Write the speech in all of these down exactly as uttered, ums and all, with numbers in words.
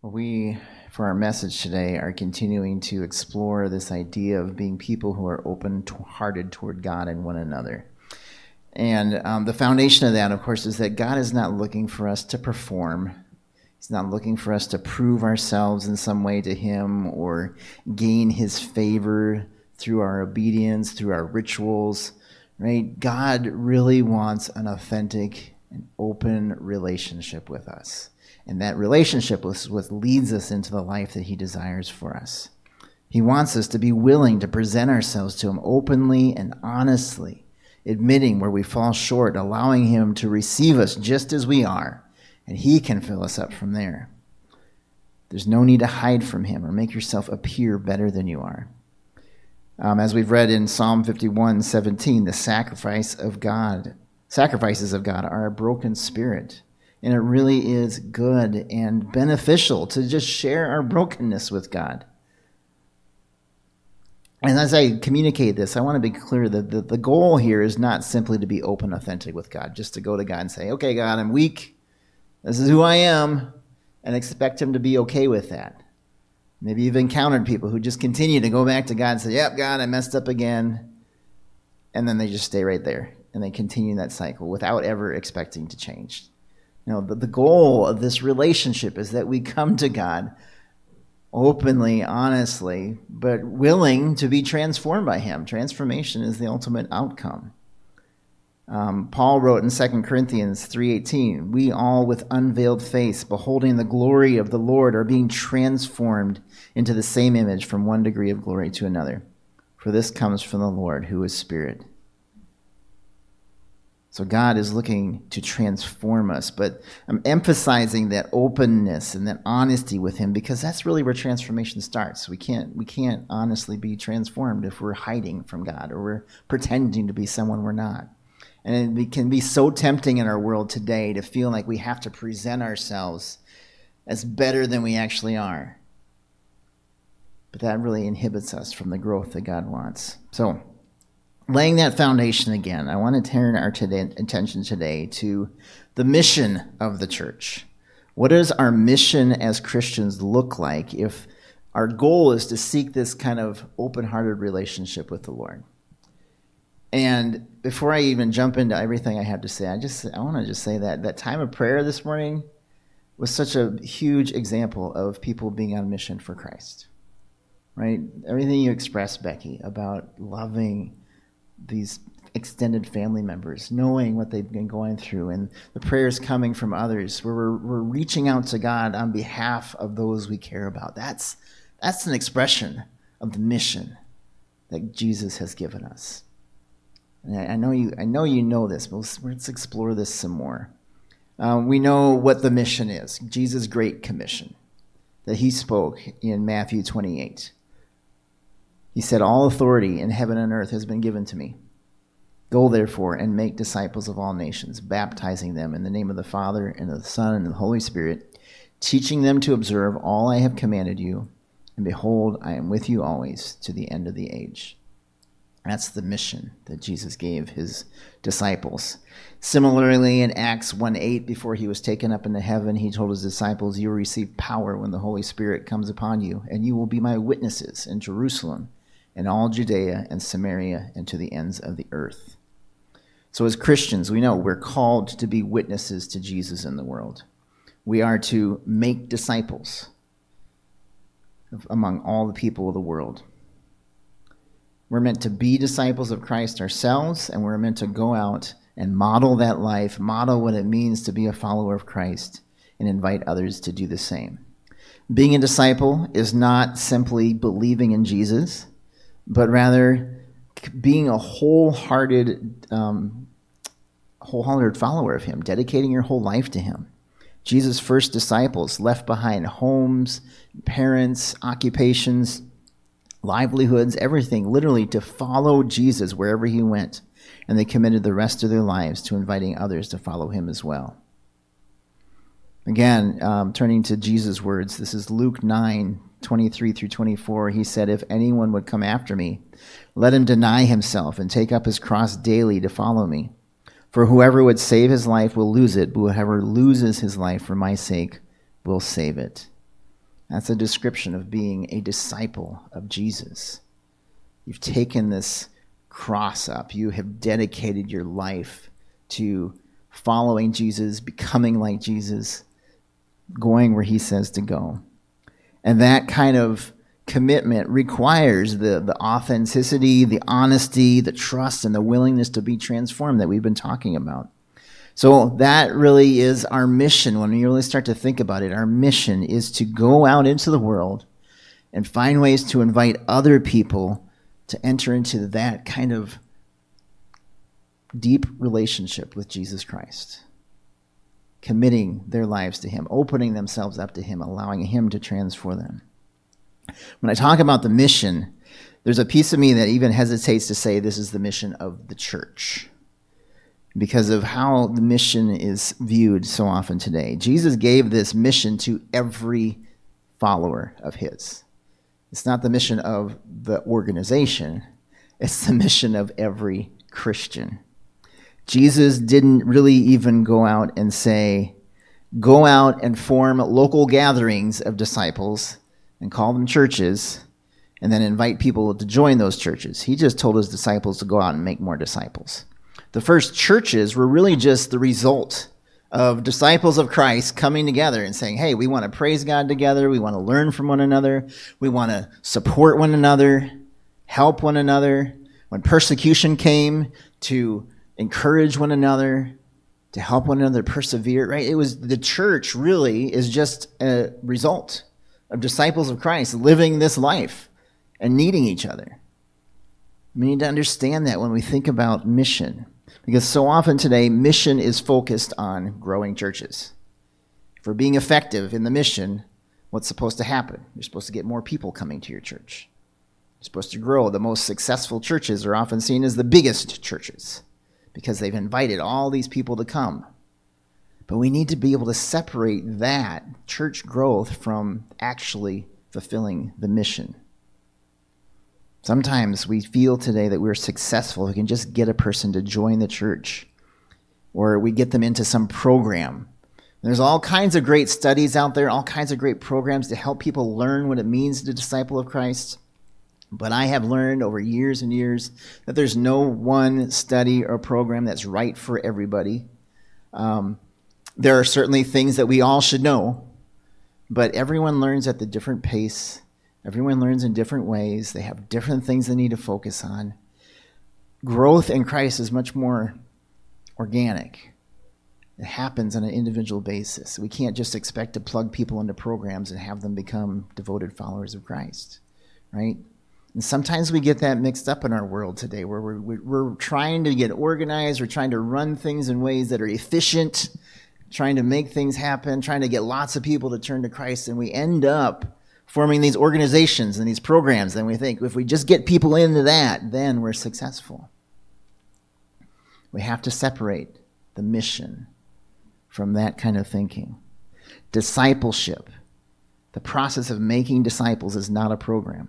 We, for our message today, are continuing to explore this idea of being people who are open-hearted toward God and one another. And um, the foundation of that, of course, is that God is not looking for us to perform. He's not looking for us to prove ourselves in some way to Him or gain His favor through our obedience, through our rituals, right? God really wants an authentic and open relationship with us. And that relationship is what leads us into the life that He desires for us. He wants us to be willing to present ourselves to Him openly and honestly, admitting where we fall short, allowing Him to receive us just as we are, and He can fill us up from there. There's no need to hide from Him or make yourself appear better than you are. Um, as we've read in Psalm fifty-one seventeen, the sacrifice of God, sacrifices of God are a broken spirit. And it really is good and beneficial to just share our brokenness with God. And as I communicate this, I want to be clear that the, the goal here is not simply to be open, authentic with God, just to go to God and say, okay, God, I'm weak. This is who I am, and expect Him to be okay with that. Maybe you've encountered people who just continue to go back to God and say, yep, God, I messed up again. And then they just stay right there, and they continue that cycle without ever expecting to change. You know, the, the goal of this relationship is that we come to God openly, honestly, but willing to be transformed by Him. Transformation is the ultimate outcome. Um, Paul wrote in Second Corinthians three eighteen, we all with unveiled face, beholding the glory of the Lord, are being transformed into the same image from one degree of glory to another. For this comes from the Lord, who is Spirit. So God is looking to transform us, but I'm emphasizing that openness and that honesty with Him because that's really where transformation starts. We can't we can't honestly be transformed if we're hiding from God or we're pretending to be someone we're not. And it can be so tempting in our world today to feel like we have to present ourselves as better than we actually are. But that really inhibits us from the growth that God wants. So, laying that foundation again, I want to turn our today, attention today to the mission of the church. What does our mission as Christians look like if our goal is to seek this kind of open-hearted relationship with the Lord? And before I even jump into everything I have to say, I just I want to just say that that time of prayer this morning was such a huge example of people being on mission for Christ, right? Everything you expressed, Becky, about loving these extended family members, knowing what they've been going through, and the prayers coming from others, where we're, we're reaching out to God on behalf of those we care about. That's that's an expression of the mission that Jesus has given us. And I, I know you I know you know this, but let's, let's explore this some more. Um, we know what the mission is, Jesus' Great Commission, that He spoke in Matthew twenty-eight. He said, all authority in heaven and earth has been given to me. Go therefore and make disciples of all nations, baptizing them in the name of the Father and of the Son and of the Holy Spirit, teaching them to observe all I have commanded you. And behold, I am with you always to the end of the age. That's the mission that Jesus gave His disciples. Similarly, in Acts one eight, before He was taken up into heaven, He told His disciples, you will receive power when the Holy Spirit comes upon you, and you will be my witnesses in Jerusalem, in all Judea and Samaria, and to the ends of the earth. So as Christians, we know we're called to be witnesses to Jesus in the world. We are to make disciples among all the people of the world. We're meant to be disciples of Christ ourselves, and we're meant to go out and model that life, model what it means to be a follower of Christ, and invite others to do the same. Being a disciple is not simply believing in Jesus, but rather being a wholehearted, um, wholehearted follower of Him, dedicating your whole life to Him. Jesus' first disciples left behind homes, parents, occupations, livelihoods, everything, literally to follow Jesus wherever He went. And they committed the rest of their lives to inviting others to follow Him as well. Again, um, turning to Jesus' words, this is Luke nine, twenty-three through twenty-four. He said, if anyone would come after me, let him deny himself and take up his cross daily to follow me. For whoever would save his life will lose it, but whoever loses his life for my sake will save it. That's a description of being a disciple of Jesus. You've taken this cross up. You have dedicated your life to following Jesus, becoming like Jesus, going where he says to go. And that kind of commitment requires the, the authenticity, the honesty, the trust, and the willingness to be transformed that we've been talking about. So that really is our mission. When we really start to think about it, our mission is to go out into the world and find ways to invite other people to enter into that kind of deep relationship with Jesus Christ, committing their lives to him, opening themselves up to him, allowing him to transform them. When I talk about the mission, there's a piece of me that even hesitates to say this is the mission of the church because of how the mission is viewed so often today. Jesus gave this mission to every follower of his. It's not the mission of the organization. It's the mission of every Christian. Jesus didn't really even go out and say, go out and form local gatherings of disciples and call them churches, and then invite people to join those churches. He just told his disciples to go out and make more disciples. The first churches were really just the result of disciples of Christ coming together and saying, hey, we want to praise God together. We want to learn from one another. We want to support one another, help one another. When persecution came, to encourage one another, to help one another persevere, right? It was the church really is just a result of disciples of Christ living this life and needing each other. We need to understand that when we think about mission, because so often today, mission is focused on growing churches. If we're being effective in the mission, what's supposed to happen? You're supposed to get more people coming to your church. You're supposed to grow. The most successful churches are often seen as the biggest churches because they've invited all these people to come. But we need to be able to separate that church growth from actually fulfilling the mission. Sometimes we feel today that we're successful. We can just get a person to join the church, or we get them into some program. There's all kinds of great studies out there, all kinds of great programs to help people learn what it means to be a disciple of Christ. But I have learned over years and years that there's no one study or program that's right for everybody. Um, There are certainly things that we all should know, but everyone learns at the different pace. Everyone learns in different ways. They have different things they need to focus on. Growth in Christ is much more organic. It happens on an individual basis. We can't just expect to plug people into programs and have them become devoted followers of Christ, right? And sometimes we get that mixed up in our world today, where we're, we're trying to get organized, we're trying to run things in ways that are efficient, trying to make things happen, trying to get lots of people to turn to Christ, and we end up forming these organizations and these programs, and we think if we just get people into that, then we're successful. We have to separate the mission from that kind of thinking. Discipleship, the process of making disciples, is not a program.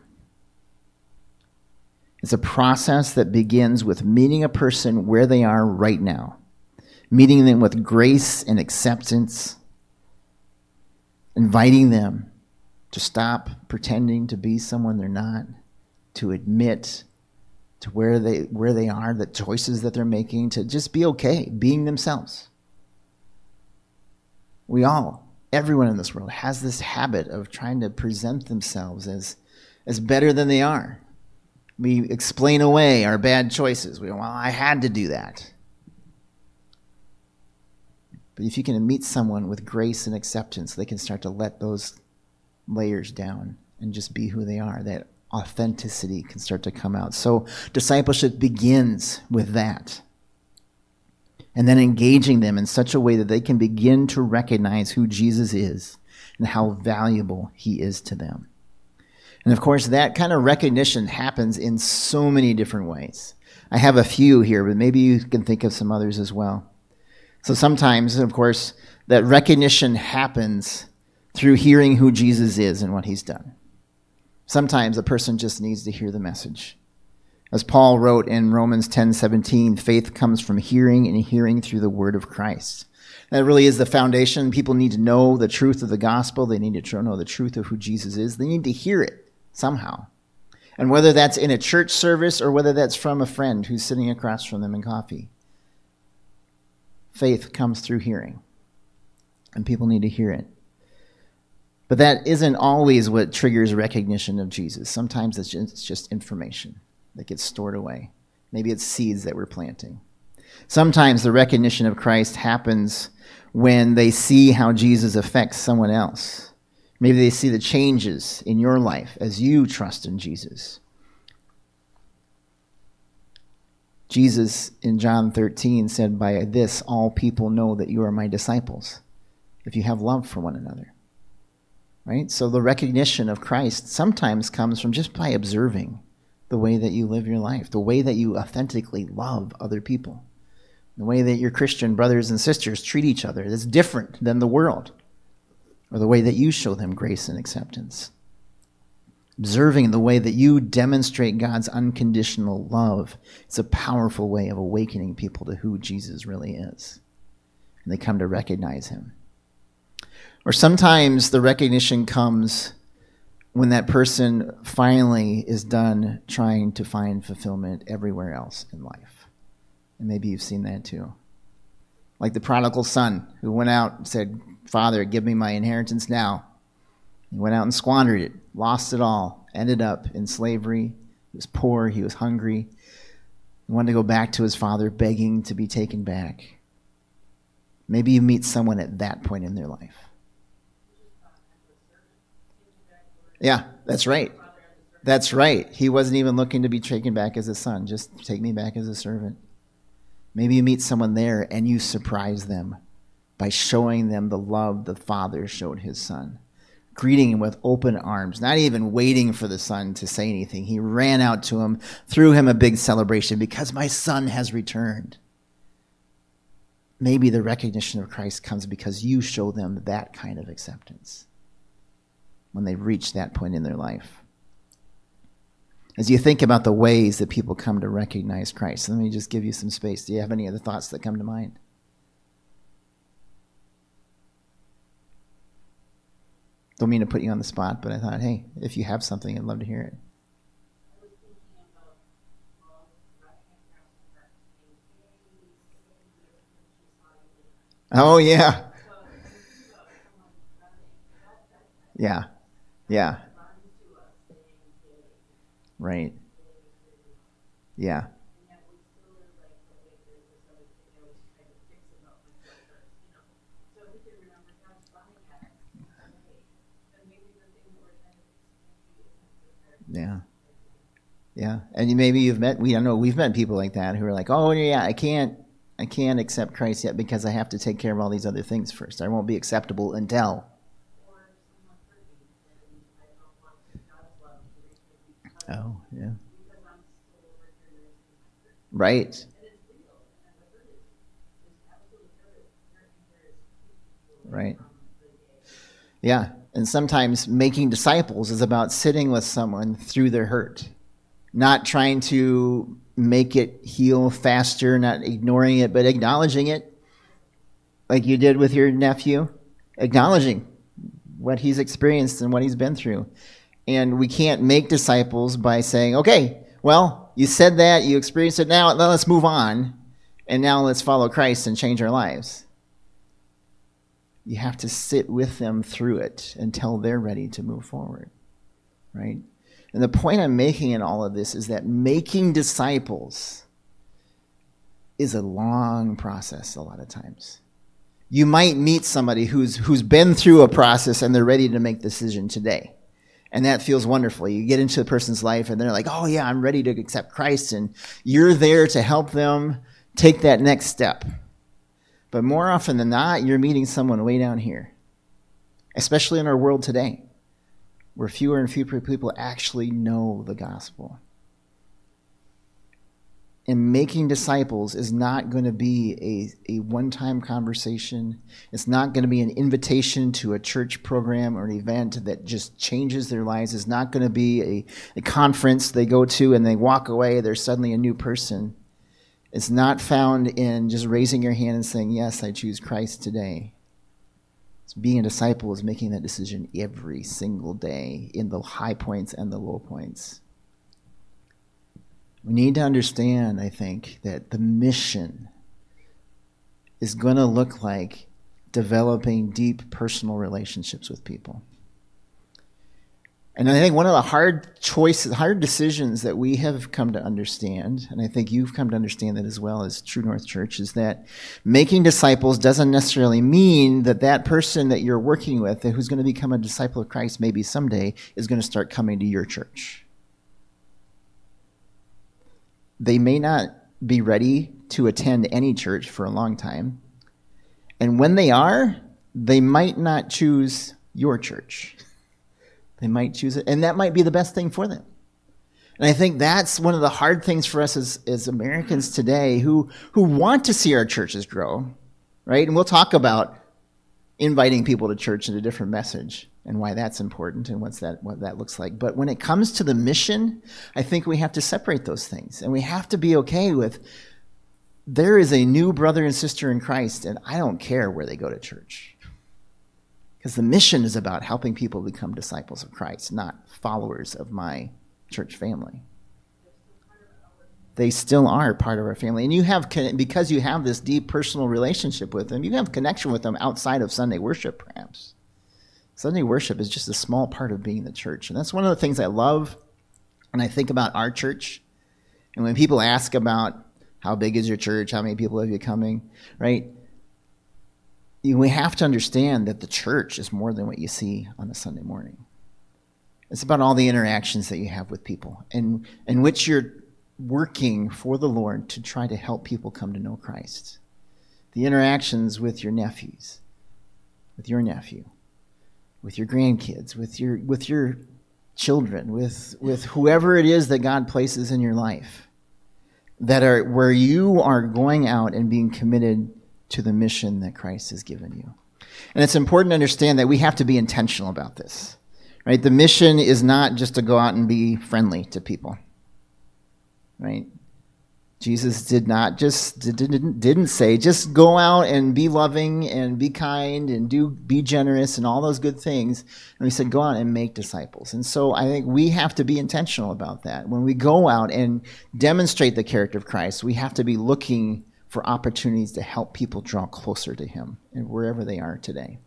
It's a process that begins with meeting a person where they are right now, meeting them with grace and acceptance, inviting them to stop pretending to be someone they're not, to admit to where they where they are, the choices that they're making, to just be okay being themselves. We all, everyone in this world, has this habit of trying to present themselves as, as better than they are. We explain away our bad choices. We go, well, I had to do that. But if you can meet someone with grace and acceptance, they can start to let those layers down and just be who they are. That authenticity can start to come out. So discipleship begins with that. And then engaging them in such a way that they can begin to recognize who Jesus is and how valuable he is to them. And of course, that kind of recognition happens in so many different ways. I have a few here, but maybe you can think of some others as well. So sometimes, of course, that recognition happens through hearing who Jesus is and what he's done. Sometimes a person just needs to hear the message. As Paul wrote in Romans ten seventeen, faith comes from hearing, and hearing through the word of Christ. That really is the foundation. People need to know the truth of the gospel. They need to know the truth of who Jesus is. They need to hear it somehow. And whether that's in a church service or whether that's from a friend who's sitting across from them in coffee, faith comes through hearing. And people need to hear it. But that isn't always what triggers recognition of Jesus. Sometimes it's just, it's just information that gets stored away. Maybe it's seeds that we're planting. Sometimes the recognition of Christ happens when they see how Jesus affects someone else. Maybe they see the changes in your life as you trust in Jesus. Jesus in John thirteen said, "By this all people know that you are my disciples, if you have love for one another." Right? So the recognition of Christ sometimes comes from just by observing the way that you live your life, the way that you authentically love other people, the way that your Christian brothers and sisters treat each other that's different than the world, or the way that you show them grace and acceptance. Observing the way that you demonstrate God's unconditional love is a powerful way of awakening people to who Jesus really is. And they come to recognize him. Or sometimes the recognition comes when that person finally is done trying to find fulfillment everywhere else in life. And maybe you've seen that too. Like the prodigal son who went out and said, "Father, give me my inheritance now." He went out and squandered it, lost it all, ended up in slavery. He was poor, he was hungry. He wanted to go back to his father, begging to be taken back. Maybe you meet someone at that point in their life. Yeah, that's right. That's right. He wasn't even looking to be taken back as a son. Just take me back as a servant. Maybe you meet someone there and you surprise them by showing them the love the Father showed his son. Greeting him with open arms, not even waiting for the son to say anything. He ran out to him, threw him a big celebration because my son has returned. Maybe the recognition of Christ comes because you show them that kind of acceptance when they reach that point in their life. As you think about the ways that people come to recognize Christ, let me just give you some space. Do you have any other thoughts that come to mind? Don't mean to put you on the spot, but I thought, hey, if you have something, I'd love to hear it. Oh, yeah. Yeah. Yeah. Right. Yeah. Yeah. Yeah. And maybe you've met, we don't know, we've met people like that who are like, oh, yeah, I can't, I can't accept Christ yet because I have to take care of all these other things first. I won't be acceptable until. Oh, yeah. Right. Right. Yeah. And sometimes making disciples is about sitting with someone through their hurt, not trying to make it heal faster, not ignoring it, but acknowledging it, like you did with your nephew, acknowledging what he's experienced and what he's been through. And we can't make disciples by saying, okay, well, you said that, you experienced it, now let's move on, and now let's follow Christ and change our lives. You have to sit with them through it until they're ready to move forward, right? And the point I'm making in all of this is that making disciples is a long process a lot of times. You might meet somebody who's who's been through a process and they're ready to make the decision today. And that feels wonderful. You get into the person's life and they're like, oh yeah, I'm ready to accept Christ. And you're there to help them take that next step. But more often than not, you're meeting someone way down here, especially in our world today, where fewer and fewer people actually know the gospel. And making disciples is not going to be a, a one-time conversation. It's not going to be an invitation to a church program or an event that just changes their lives. It's not going to be a, a conference they go to and they walk away, they're suddenly a new person. It's not found in just raising your hand and saying, yes, I choose Christ today. It's being a disciple is making that decision every single day in the high points and the low points. We need to understand, I think, that the mission is going to look like developing deep personal relationships with people. And I think one of the hard choices, hard decisions that we have come to understand, and I think you've come to understand that as well as True North Church, is that making disciples doesn't necessarily mean that that person that you're working with, who's going to become a disciple of Christ maybe someday, is going to start coming to your church. They may not be ready to attend any church for a long time. And when they are, they might not choose your church. They might choose it, and that might be the best thing for them. And I think that's one of the hard things for us as, as Americans today who, who want to see our churches grow, right? And we'll talk about inviting people to church in a different message and why that's important and what's that, what that looks like. But when it comes to the mission, I think we have to separate those things. And we have to be okay with there is a new brother and sister in Christ, and I don't care where they go to church. Because the mission is about helping people become disciples of Christ, not followers of my church family. They still are part of our family. And you have, because you have this deep personal relationship with them, you have connection with them outside of Sunday worship, perhaps. Sunday worship is just a small part of being the church. And that's one of the things I love when I think about our church. And when people ask about how big is your church, how many people have you coming, right? We have to understand that the church is more than what you see on a Sunday morning. It's about all the interactions that you have with people and in which you're working for the Lord to try to help people come to know Christ. The interactions with your nephews, with your nephew, with your grandkids, with your with your children, with, with whoever it is that God places in your life, that are where you are going out and being committed to the mission that Christ has given you. And it's important to understand that we have to be intentional about this, right? The mission is not just to go out and be friendly to people, right? Jesus did not just, didn't, didn't say, just go out and be loving and be kind and do be generous and all those good things. And he said, go out and make disciples. And so I think we have to be intentional about that. When we go out and demonstrate the character of Christ, we have to be looking for opportunities to help people draw closer to him and wherever they are today.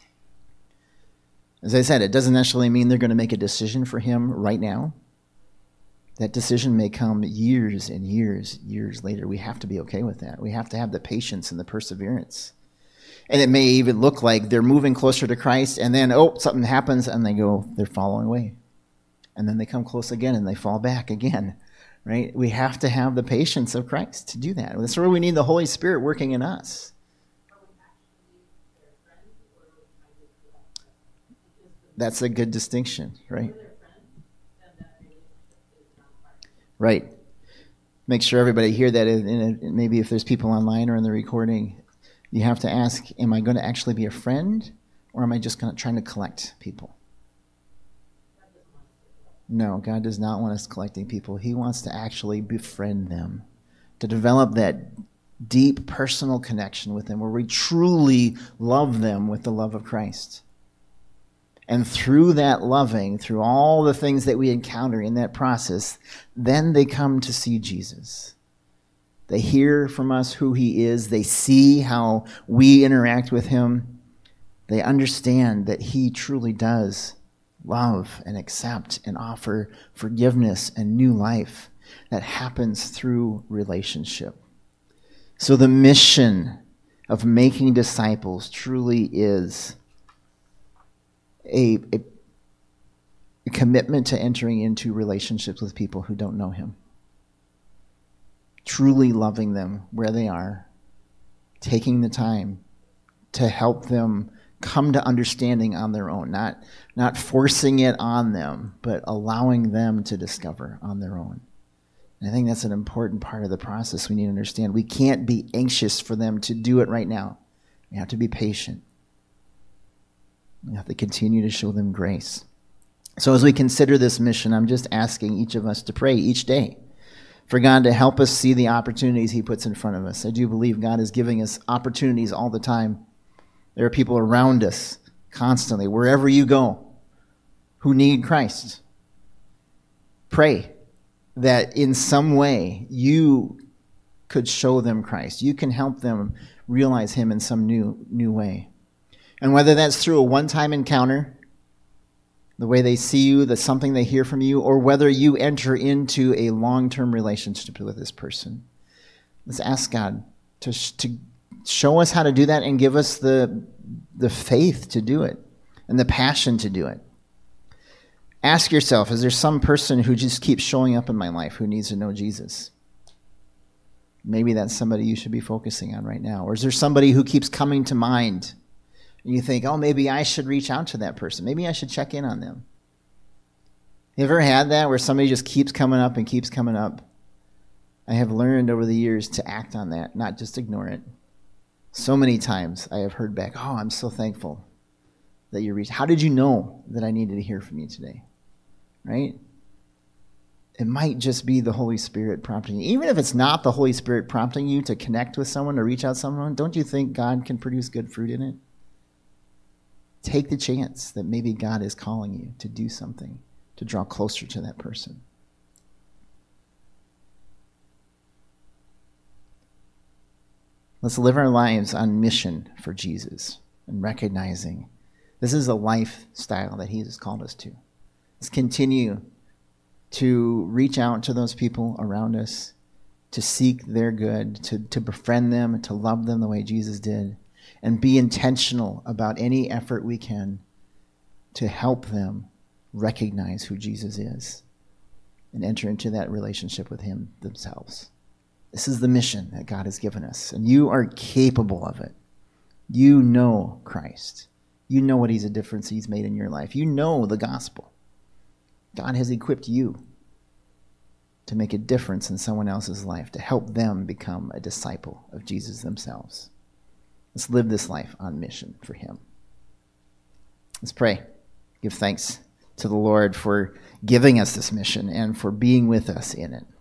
As I said, it doesn't necessarily mean they're going to make a decision for him right now. That decision may come years and years, years later. We have to be okay with that. We have to have the patience and the perseverance. And it may even look like they're moving closer to Christ and then, oh, something happens and they go, they're falling away. And then they come close again and they fall back again. Right? We have to have the patience of Christ to do that. That's where we need the Holy Spirit working in us. That's a good distinction, right? Right. Make sure everybody hear that. And maybe if there's people online or in the recording, you have to ask, am I going to actually be a friend or am I just going to trying to collect people? No, God does not want us collecting people. He wants to actually befriend them, to develop that deep personal connection with them where we truly love them with the love of Christ. And through that loving, through all the things that we encounter in that process, then they come to see Jesus. They hear from us who he is. They see how we interact with him. They understand that he truly does love and accept and offer forgiveness and new life that happens through relationship. So the mission of making disciples truly is a, a, a commitment to entering into relationships with people who don't know him. Truly loving them where they are, taking the time to help them come to understanding on their own, not not forcing it on them, but allowing them to discover on their own. And I think that's an important part of the process we need to understand. We can't be anxious for them to do it right now. We have to be patient. We have to continue to show them grace. So as we consider this mission, I'm just asking each of us to pray each day. for God to help us see the opportunities he puts in front of us. I do believe God is giving us opportunities all the time. There are people around us constantly, wherever you go, who need Christ. Pray that in some way you could show them Christ. You can help them realize him in some new new way. And whether that's through a one-time encounter, the way they see you, the something they hear from you, or whether you enter into a long-term relationship with this person. Let's ask God to, to show us how to do that and give us the, the faith to do it and the passion to do it. Ask yourself, is there some person who just keeps showing up in my life who needs to know Jesus? Maybe that's somebody you should be focusing on right now. Or is there somebody who keeps coming to mind? And you think, oh, maybe I should reach out to that person. Maybe I should check in on them. You ever had that where somebody just keeps coming up and keeps coming up? I have learned over the years to act on that, not just ignore it. So many times I have heard back, oh, I'm so thankful that you reached. How did you know that I needed to hear from you today? Right? It might just be the Holy Spirit prompting you. Even if it's not the Holy Spirit prompting you to connect with someone or reach out to someone, don't you think God can produce good fruit in it? Take the chance that maybe God is calling you to do something, to draw closer to that person. Let's live our lives on mission for Jesus and recognizing this is a lifestyle that he has called us to. Let's continue to reach out to those people around us, to seek their good, to, to befriend them, to love them the way Jesus did, and be intentional about any effort we can to help them recognize who Jesus is and enter into that relationship with him themselves. This is the mission that God has given us, and you are capable of it. You know Christ. You know what he's a difference he's made in your life. You know the gospel. God has equipped you to make a difference in someone else's life, to help them become a disciple of Jesus themselves. Let's live this life on mission for him. Let's pray. Give thanks to the Lord for giving us this mission and for being with us in it.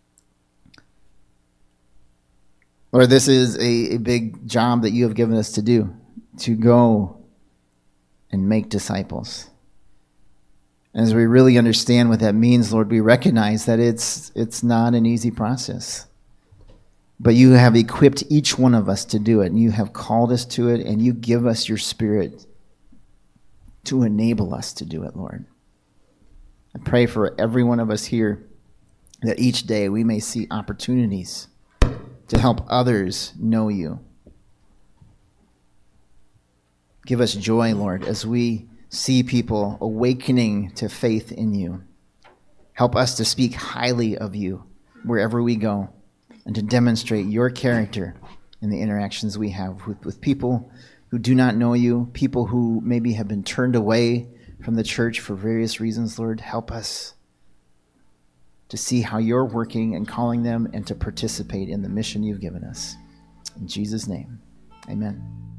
Lord, this is a, a big job that you have given us to do, to go and make disciples. As we really understand what that means, Lord, we recognize that it's it's not an easy process. But you have equipped each one of us to do it, and you have called us to it, and you give us your Spirit to enable us to do it, Lord. I pray for every one of us here that each day we may see opportunities to help others know you. Give us joy, Lord, as we see people awakening to faith in you. Help us to speak highly of you wherever we go and to demonstrate your character in the interactions we have with, with people who do not know you, people who maybe have been turned away from the church for various reasons. Lord, help us to see how you're working and calling them and to participate in the mission you've given us. In Jesus' name, amen.